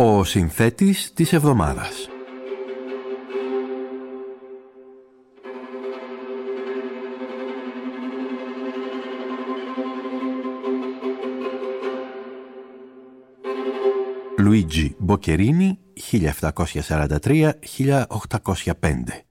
Ο συνθέτης της εβδομάδας. Λουίτζι Μποκερίνι, 1743-1805.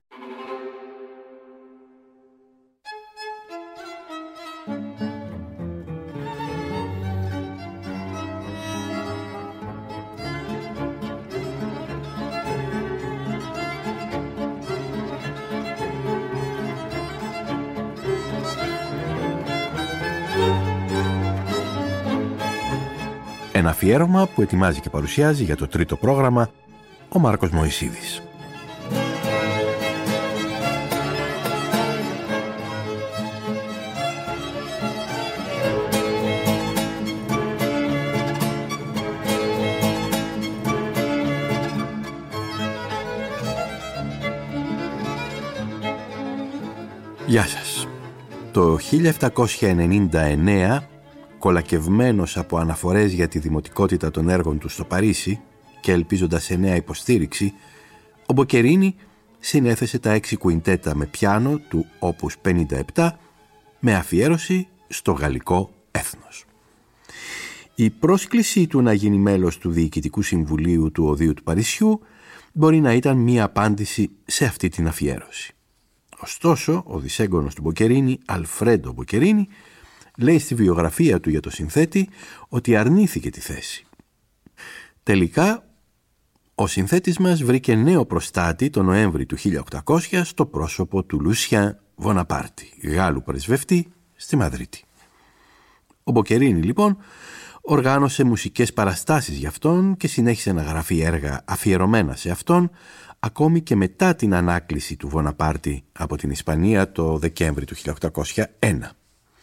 Ένα αφιέρωμα που ετοιμάζει και παρουσιάζει για το τρίτο πρόγραμμα ο Μάρκος Μωυσίδης. Γεια σας. Το 1799, κολακευμένος από αναφορές για τη δημοτικότητα των έργων του στο Παρίσι και ελπίζοντας σε νέα υποστήριξη, ο Μποκερίνι συνέθεσε τα 6 κουιντέτα με πιάνο του Opus 57 με αφιέρωση στο γαλλικό έθνος. Η πρόσκλησή του να γίνει μέλος του Διοικητικού Συμβουλίου του Οδείου του Παρισιού μπορεί να ήταν μία απάντηση σε αυτή την αφιέρωση. Ωστόσο, ο δισέγγονος του Μποκερίνι, Αλφρέντο Μποκερίνι, λέει στη βιογραφία του για το συνθέτη ότι αρνήθηκε τη θέση. Τελικά, ο συνθέτης μας βρήκε νέο προστάτη το Νοέμβρη του 1800 στο πρόσωπο του Λούσιαν Βοναπάρτη, Γάλλου πρεσβευτή στη Μαδρίτη. Ο Μποκερίνι, λοιπόν, οργάνωσε μουσικές παραστάσεις για αυτόν και συνέχισε να γράφει έργα αφιερωμένα σε αυτόν, ακόμη και μετά την ανάκληση του Βοναπάρτη από την Ισπανία το Δεκέμβρη του 1801.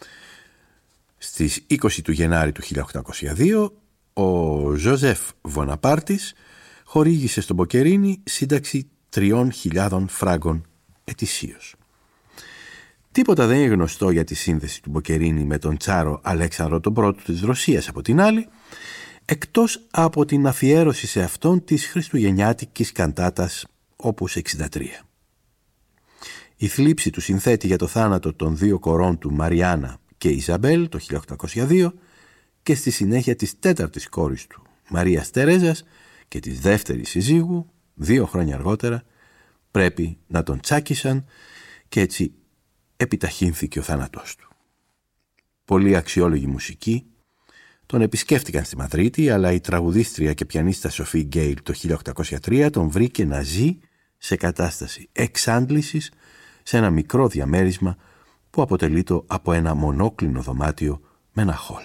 Στις 20 του Γενάρη του 1802, ο Ζωζεφ Βοναπάρτης χορήγησε στον Μποκερίνι σύνταξη 3.000 φράγκων ετησίως. Τίποτα δεν είναι γνωστό για τη σύνδεση του Μποκερίνι με τον Τσάρο Αλέξανδρο τον Πρώτο της Ρωσίας από την άλλη, εκτός από την αφιέρωση σε αυτόν της χριστουγεννιάτικης καντάτας Opus 63. Η θλίψη του συνθέτη για το θάνατο των 2 κορών του, Μαριάννα και Ιζαμπέλ, το 1802, και στη συνέχεια της 4ης κόρης του, Μαρίας Τερέζας, και της 2ης συζύγου, 2 χρόνια αργότερα, πρέπει να τον τσάκισαν και έτσι επιταχύνθηκε ο θάνατός του. Πολλοί αξιόλογοι μουσικοί τον επισκέφτηκαν στη Μαδρίτη, αλλά η τραγουδίστρια και πιανίστα Σοφή Γκέιλ το 1803 τον βρήκε να ζει σε κατάσταση εξάντλησης σε ένα μικρό διαμέρισμα που αποτελείται από ένα μονόκλινο δωμάτιο με ένα χολ.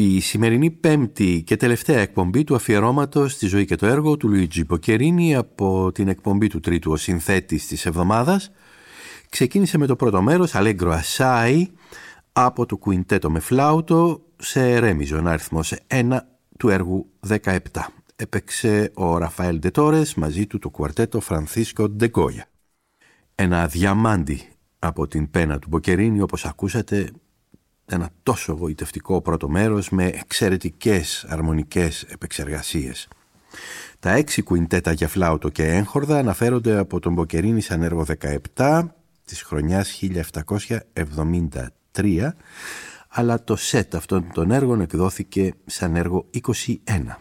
Η σημερινή πέμπτη και τελευταία εκπομπή του αφιερώματος στη ζωή και το έργο του Λουίτζι Μποκερίνι από την εκπομπή του τρίτου ο συνθέτης της εβδομάδας ξεκίνησε με το πρώτο μέρος Allegro Assai από το κουιντέτο με φλάουτο σε ρε μείζον αριθμός 1 του έργου 17. Έπαιξε ο Ραφαέλ Ντετόρες μαζί του το κουαρτέτο Φρανσίσκο Ντεγκόια. Ένα διαμάντι από την πένα του Μποκερίνι, όπως ακούσατε, ένα τόσο γοητευτικό πρώτο μέρος με εξαιρετικές αρμονικές επεξεργασίες. Τα 6 κουιντέτα για φλάουτο και έγχορδα αναφέρονται από τον Μποκερίνι σαν έργο 17 της χρονιάς 1773, αλλά το σετ αυτών των έργων εκδόθηκε σαν έργο 21.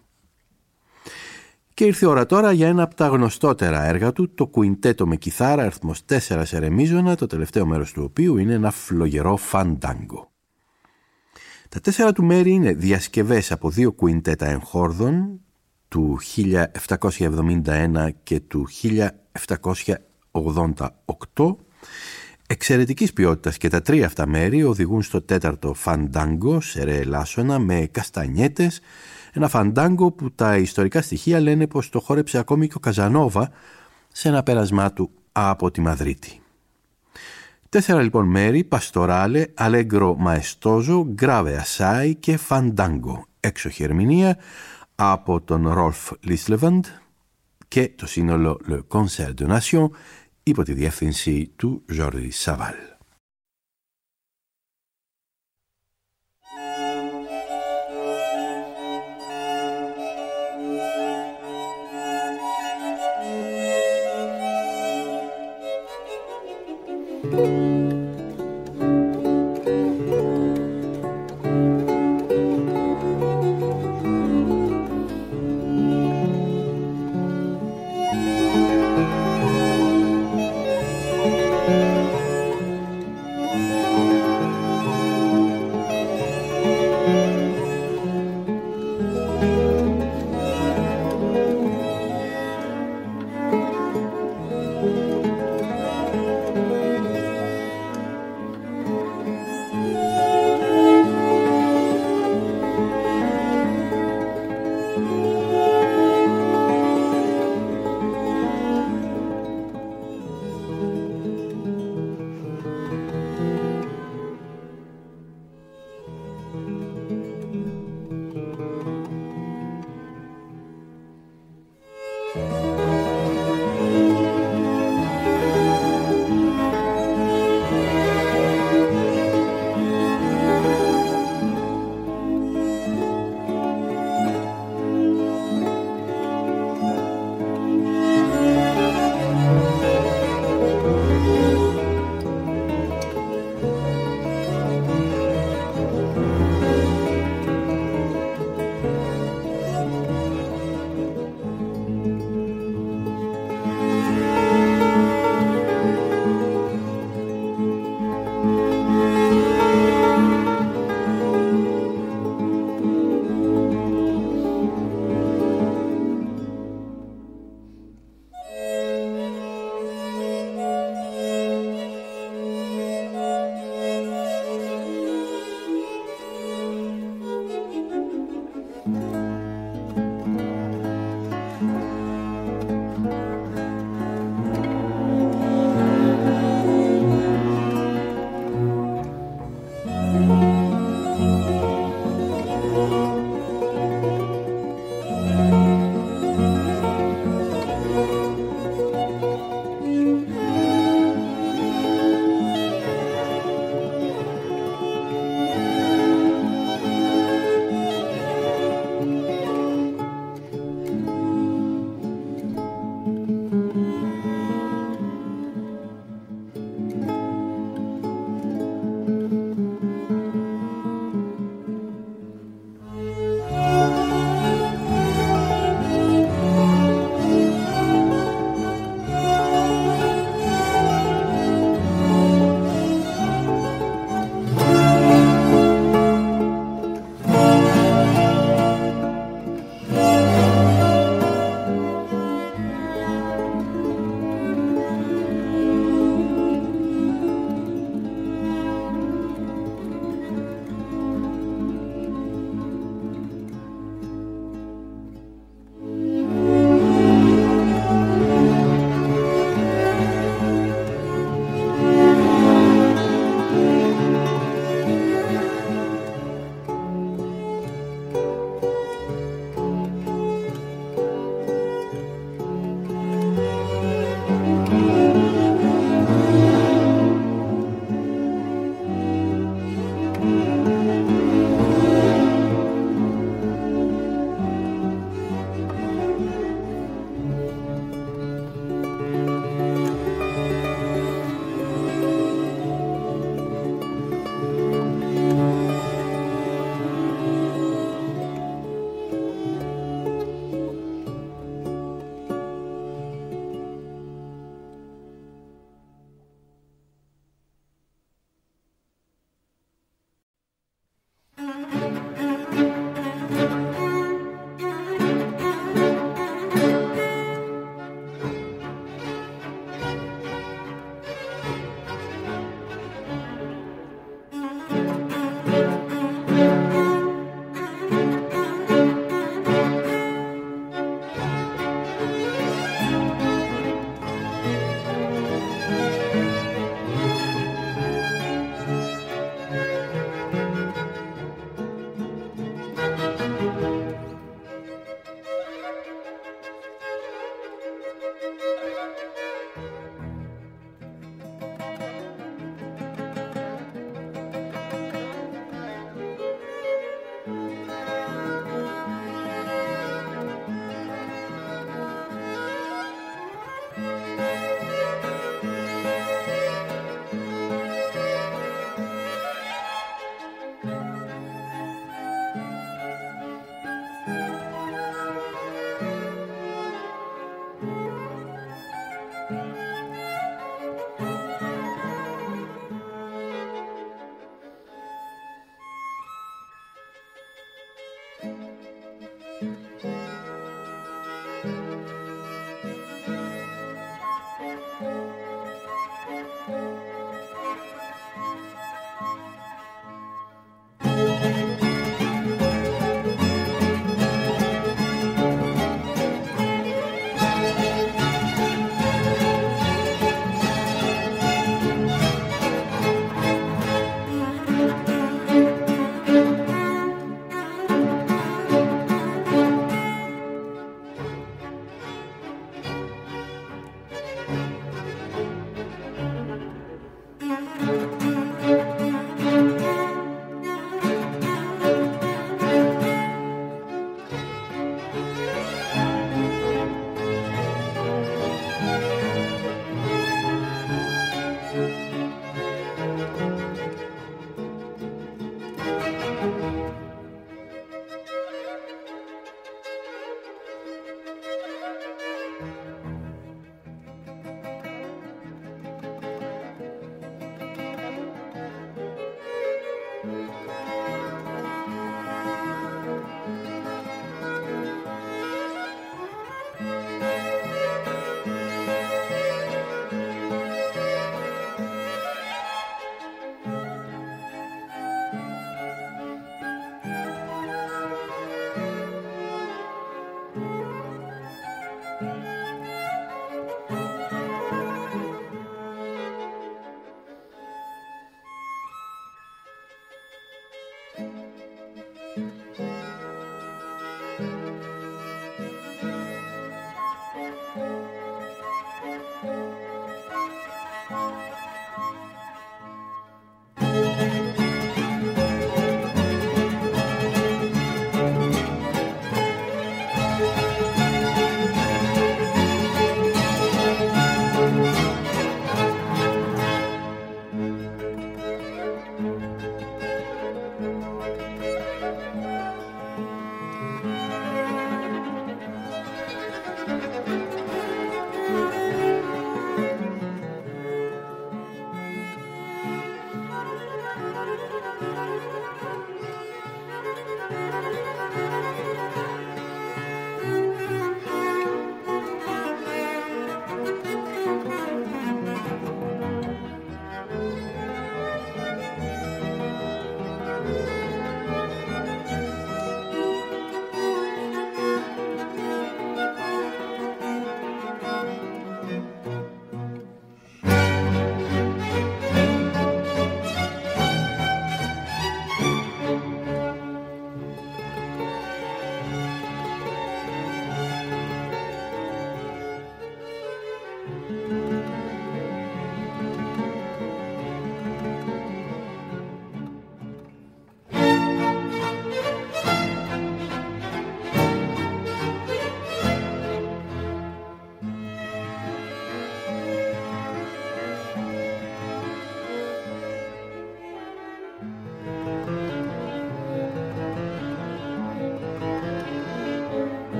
Και ήρθε η ώρα τώρα για ένα από τα γνωστότερα έργα του, το κουιντέτο με κιθάρα αριθμός 4 σε ρε μείζωνα, το τελευταίο μέρος του οποίου είναι ένα φλογερό φαντάγκο. Τα 4 του μέρη είναι διασκευές από 2 κουιντέτα εγχόρδων του 1771 και του 1788, εξαιρετικής ποιότητας, και τα 3 αυτά μέρη οδηγούν στο 4ο φαντάγκο σε ρε ελάσσονα με καστανιέτες, ένα φαντάγκο που τα ιστορικά στοιχεία λένε πως το χόρεψε ακόμη και ο Καζανόβα σε ένα πέρασμά του από τη Μαδρίτη. 4 λοιπόν μέρη, Παστοράλε, Allegro Maestoso, Grave Assai και Fandango, έξοχη ερμηνεία από τον Rolf Lislevand και το σύνολο Le Concert de Nation υπό τη διεύθυνση του Jordi Savall.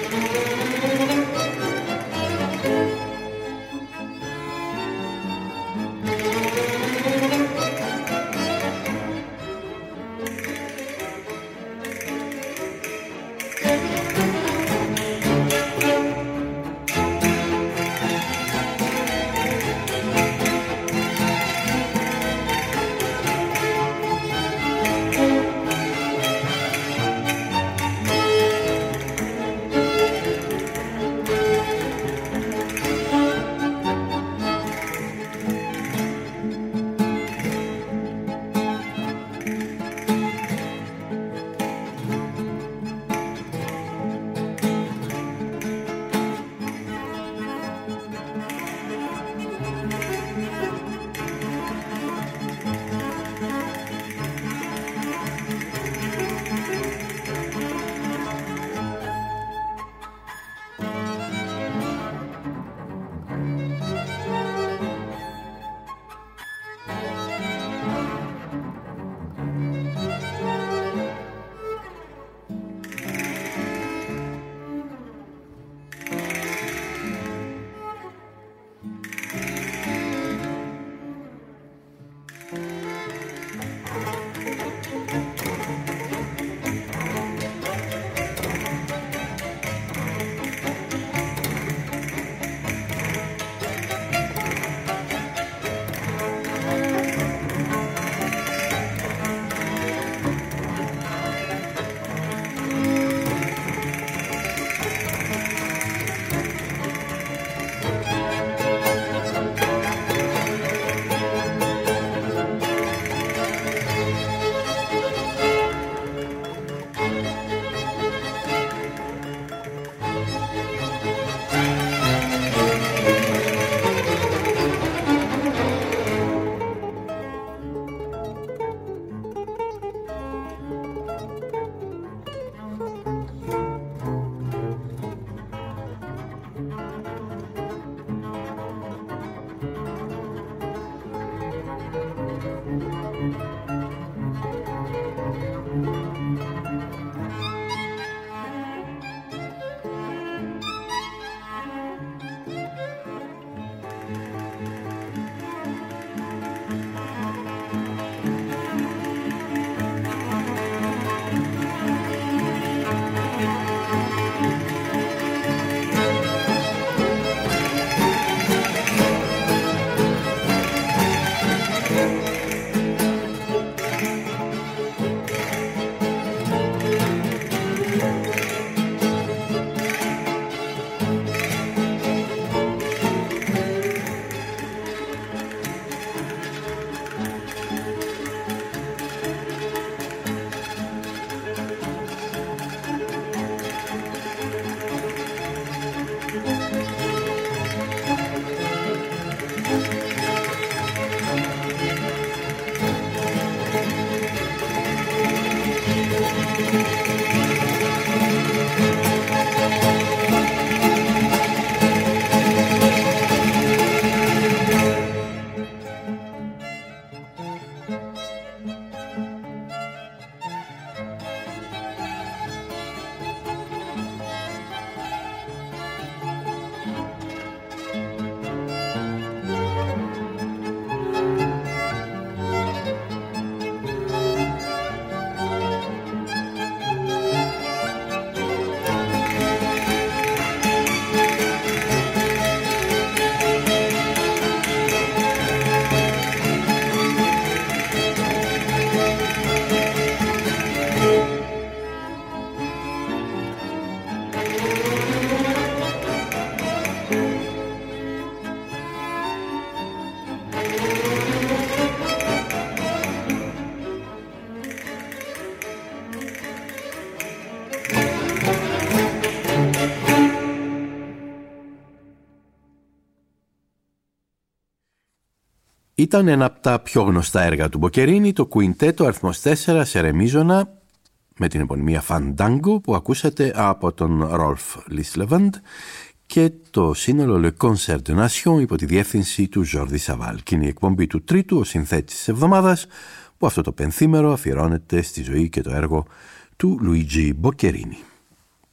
Ήταν ένα από τα πιο γνωστά έργα του Μποκερίνι, το κουιντέτο αριθμός 4 σε ρεμίζωνα με την επωνυμία Fandango που ακούσατε από τον Rolf Lislevand και το σύνολο Le Concert de Nation υπό τη διεύθυνση του Jordi Savall. Και είναι η εκπομπή του τρίτου, ο συνθέτης της εβδομάδας, που αυτό το πενθήμερο αφιερώνεται στη ζωή και το έργο του Luigi Boccherini.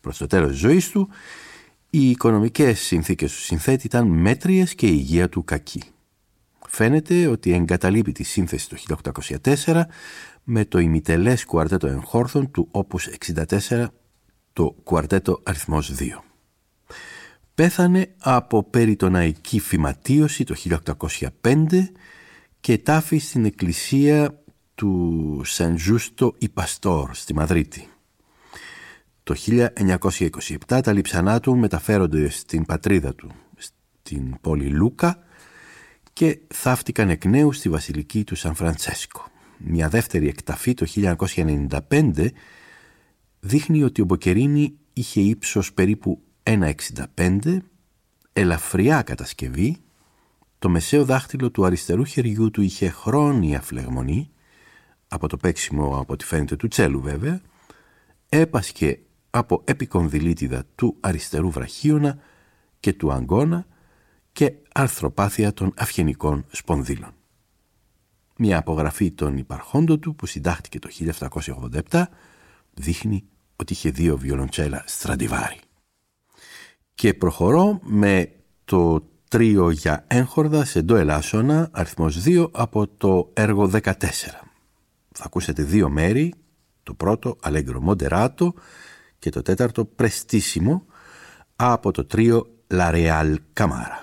Προς το τέλος της ζωής του, οι οικονομικές συνθήκες του συνθέτη ήταν μέτριες και η υγεία του κακή. Φαίνεται ότι εγκαταλείπει τη σύνθεση το 1804 με το ημιτελές κουαρτέτο εγχόρδων του Opus 64, το κουαρτέτο αριθμός 2. Πέθανε από περιτοναϊκή φυματίωση το 1805 και τάφη στην εκκλησία του Σαν Ζούστο η Παστόρ στη Μαδρίτη. Το 1927 τα λείψανά του μεταφέρονται στην πατρίδα του, στην πόλη Λούκα, και θαύτηκαν εκ νέου στη βασιλική του Σαν Φραντσέσκο. Μια δεύτερη εκταφή το 1995 δείχνει ότι ο Μποκερίνι είχε ύψος περίπου 1,65, ελαφριά κατασκευή, το μεσαίο δάχτυλο του αριστερού χεριού του είχε χρόνια φλεγμονή, από το παίξιμο από ό,τι φαίνεται του τσέλου βέβαια, έπασχε από επικονδυλίτιδα του αριστερού βραχίωνα και του αγκώνα και αρθροπάθεια των αυγενικών σπονδύλων. Μια απογραφή των υπαρχόντων του που συντάχθηκε το 1787 δείχνει ότι είχε 2 βιολοντσέλα Στραντιβάρι. Και προχωρώ με το τρίο για έγχορδα σε ντο ελάσσονα αριθμός 2 από το έργο 14. Θα ακούσετε 2 μέρη, το πρώτο Allegro Moderato και το τέταρτο Prestissimo από το τρίο La Real Camara.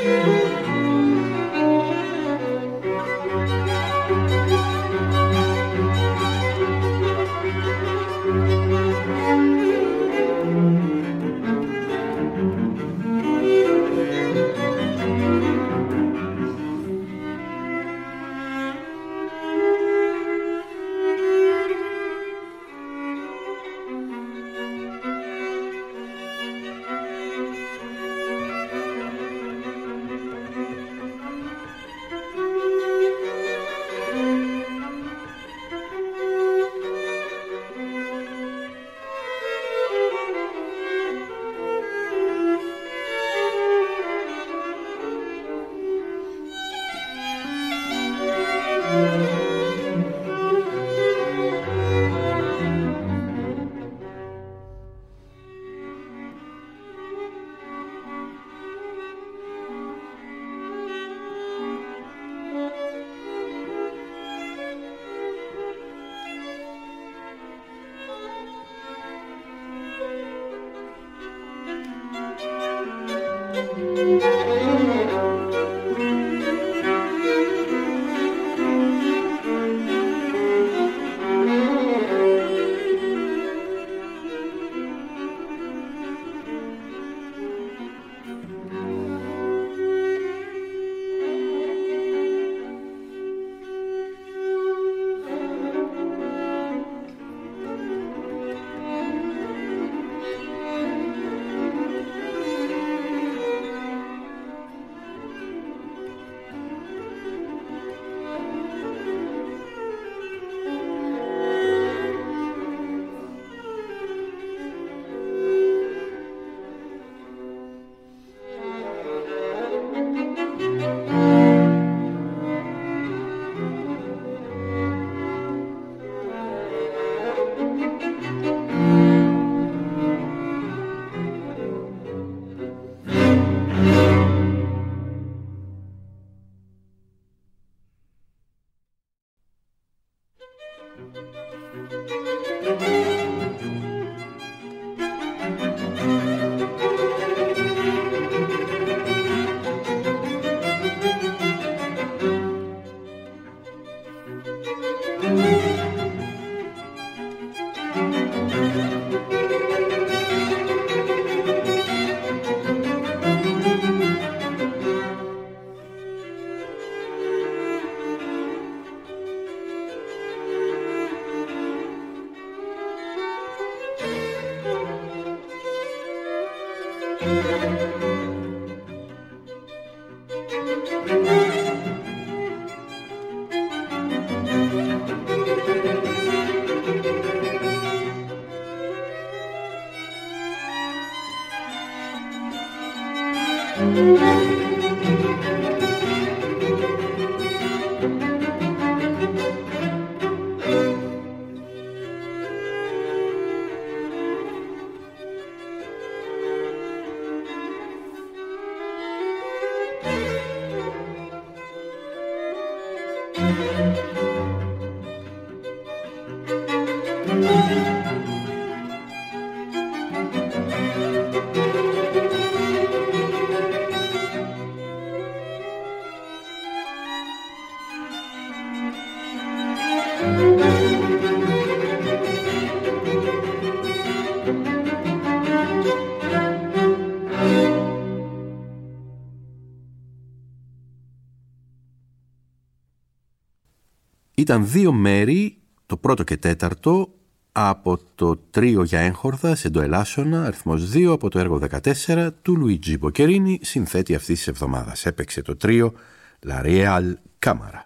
Ήταν δύο μέρη, το πρώτο και τέταρτο, από το τρίο για έγχορδα σε ντοελάσσονα, αριθμός 2, από το έργο 14 του Λουίτζι Μποκερίνι, συνθέτη αυτής της εβδομάδας. Έπαιξε το τρίο La Real Camera.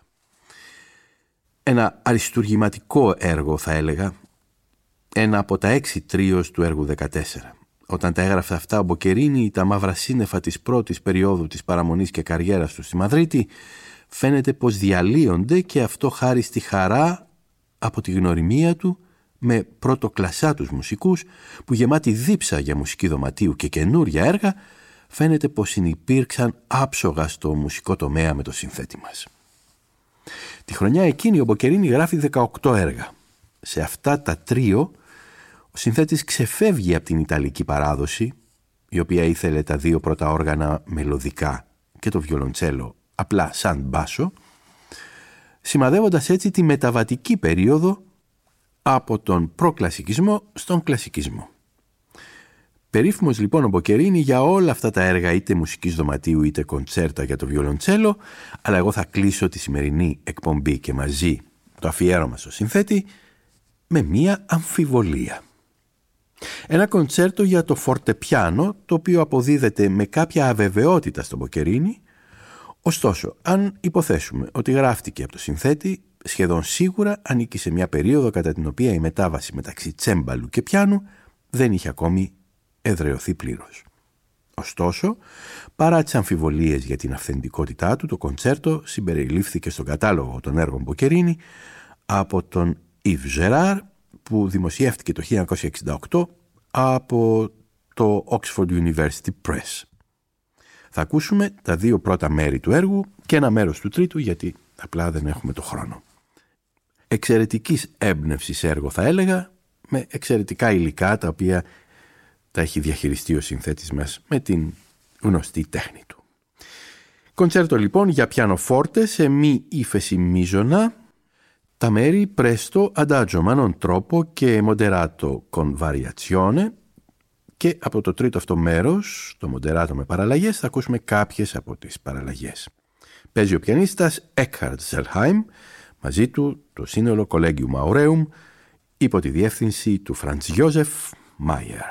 Ένα αριστουργηματικό έργο, θα έλεγα, ένα από τα 6 τρίος του έργου 14. Όταν τα έγραφε αυτά ο Μποκερίνι, τα μαύρα σύννεφα της πρώτης περίοδου της παραμονής και καριέρας του στη Μαδρίτη φαίνεται πως διαλύονται, και αυτό χάρη στη χαρά από τη γνωριμία του με πρωτοκλασσάτους μουσικούς που, γεμάτοι δίψα για μουσική δωματίου και καινούρια έργα, φαίνεται πως συνυπήρξαν άψογα στο μουσικό τομέα με το συνθέτη μας. Τη χρονιά εκείνη ο Μποκερίνι γράφει 18 έργα. Σε αυτά τα τρίο ο συνθέτης ξεφεύγει από την ιταλική παράδοση, η οποία ήθελε τα δύο πρώτα όργανα μελωδικά και και το βιολοντσέλο απλά σαν μπάσο, σημαδεύοντας έτσι τη μεταβατική περίοδο από τον προκλασικισμό στον κλασικισμό. Περίφημος λοιπόν ο Μποκερίνι για όλα αυτά τα έργα, είτε μουσικής δωματίου είτε κοντσέρτα για το βιολοντσέλο, αλλά εγώ θα κλείσω τη σημερινή εκπομπή και μαζί το αφιέρωμα στο συνθέτη με μία αμφιβολία. Ένα κοντσέρτο για το φορτεπιάνο, το οποίο αποδίδεται με κάποια αβεβαιότητα στον Μποκερίνι. Ωστόσο, αν υποθέσουμε ότι γράφτηκε από το συνθέτη, σχεδόν σίγουρα ανήκει σε μια περίοδο κατά την οποία η μετάβαση μεταξύ τσέμπαλου και πιάνου δεν είχε ακόμη εδραιωθεί πλήρως. Ωστόσο, παρά τις αμφιβολίες για την αυθεντικότητά του, το κοντσέρτο συμπεριλήφθηκε στον κατάλογο των έργων Μποκερίνι από τον Yves Gérard, που δημοσιεύτηκε το 1968 από το Oxford University Press. Θα ακούσουμε τα δύο πρώτα μέρη του έργου και ένα μέρος του τρίτου, γιατί απλά δεν έχουμε το χρόνο. Εξαιρετικής έμπνευσης έργο θα έλεγα, με εξαιρετικά υλικά τα οποία τα έχει διαχειριστεί ο συνθέτης μας με την γνωστή τέχνη του. Κοντσέρτο λοιπόν για πιάνο φόρτε σε μη ύφεση μείζωνα, τα μέρη presto, adagio ma non troppo και moderato con variazione, και από το τρίτο αυτό μέρος, το moderato με παραλλαγές, θα ακούσουμε κάποιες από τις παραλλαγές. Παίζει ο πιανίστας Eckhard Zellheim, μαζί του το σύνολο Collegium Aureum, υπό τη διεύθυνση του Franz Josef Mayer.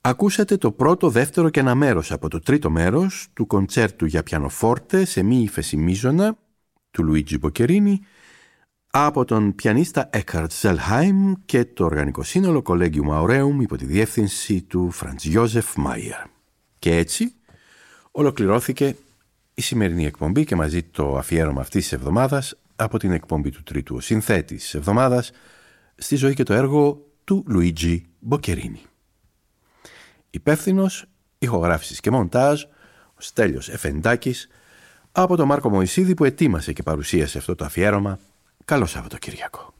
Ακούσατε το πρώτο, δεύτερο και ένα μέρος από το τρίτο μέρος του κοντσέρτου για πιανοφόρτε σε μη ύφεση μείζωνα του Λουίτζι Μποκερίνι από τον πιανίστα Έκχαρτ Ζελχάιμ και το οργανικό σύνολο Collegium Aureum υπό τη διεύθυνση του Φραντς Γιόζεφ Μάιερ. Και έτσι ολοκληρώθηκε η σημερινή εκπομπή και μαζί το αφιέρωμα αυτής της εβδομάδας από την εκπομπή του τρίτου ο συνθέτης της εβδομάδας στη ζωή και το έργο του Λουίτζι Μποκερίνι. Υπεύθυνος ηχογράφησης και μοντάζ ο Στέλιος Εφεντάκης από τον Μάρκο Μωυσίδη που ετοίμασε και παρουσίασε αυτό το αφιέρωμα. Καλό Σαββατοκύριακο.